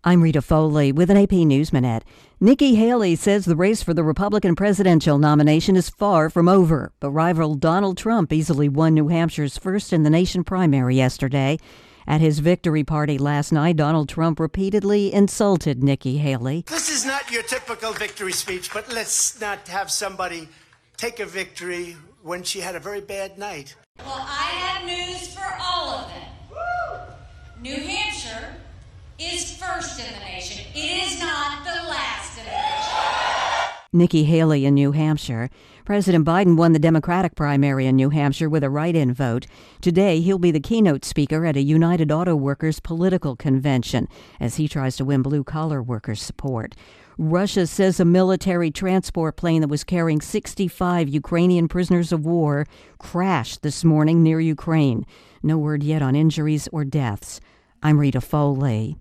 I'm Rita Foley with an AP News Minute. Nikki Haley says the race for the Republican presidential nomination is far from over, but rival Donald Trump easily won New Hampshire's first in the nation primary yesterday. At his victory party last night, Donald Trump repeatedly insulted Nikki Haley. This is not your typical victory speech, but let's not have somebody take a victory when she had a very bad night. Well, I have news for all of them. New Hampshire is first in the nation. It is not the last in the nation. Nikki Haley in New Hampshire. President Biden won the Democratic primary in New Hampshire with a write-in vote. Today, he'll be the keynote speaker at a United Auto Workers political convention as he tries to win blue-collar workers' support. Russia says a military transport plane that was carrying 65 Ukrainian prisoners of war crashed this morning near Ukraine. No word yet on injuries or deaths. I'm Rita Foley.